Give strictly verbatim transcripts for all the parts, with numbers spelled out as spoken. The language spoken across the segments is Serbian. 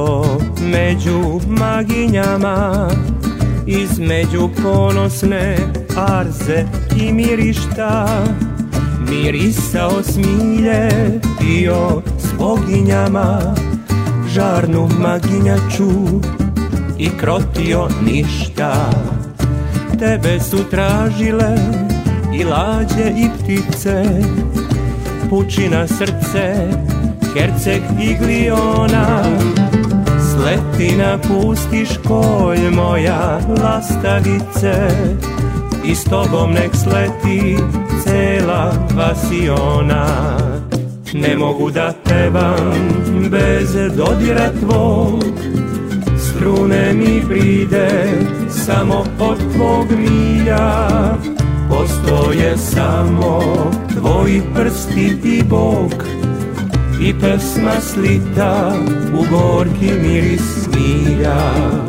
zlato među maginjama, između ponosne arze i mirišta, mirisao smilje, pio s boginjama, žarnu maginjaču i krotio ništa. Tebe su tražile i lađe i ptice, pučina srce, Herceg i Gliona. Sleti na pusti školj moja lastavice, i s tobom nek sleti cela Vasiona. Ne mogu da pevam bez dodira tvog, strune mi pride samo od tvog milja. Postoje samo tvoji prsti i Bog, i pesma slita u gorki miris milja.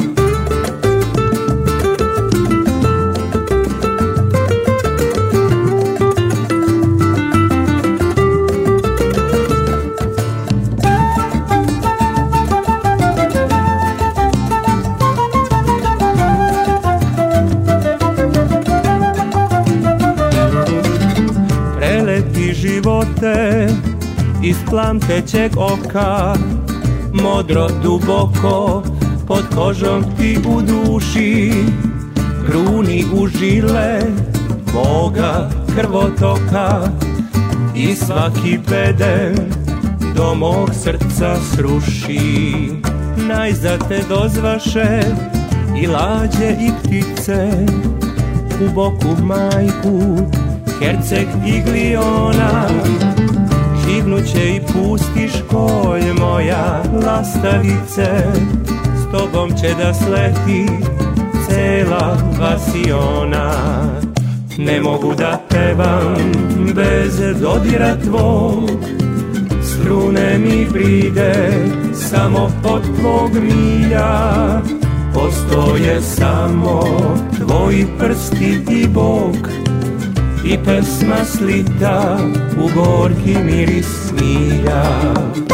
Preleti živote iz plamtećeg oka, modro duboko pod kožom ti u duši, kruni u žile moga krvotoka, i svaki beden do mog srca sruši. Najzad te dozvaše i lađe i ptice, u boku majku Herceg i Gliona. Živnuće i pusti školj moja lastavice, s tobom će da sleti cela Vasiona. Ne mogu da pevam bez dodira tvog, strune mi pride samo od tvog milja. Postoje samo tvoji prsti i Bog, i pesma slita u gorki miris milja.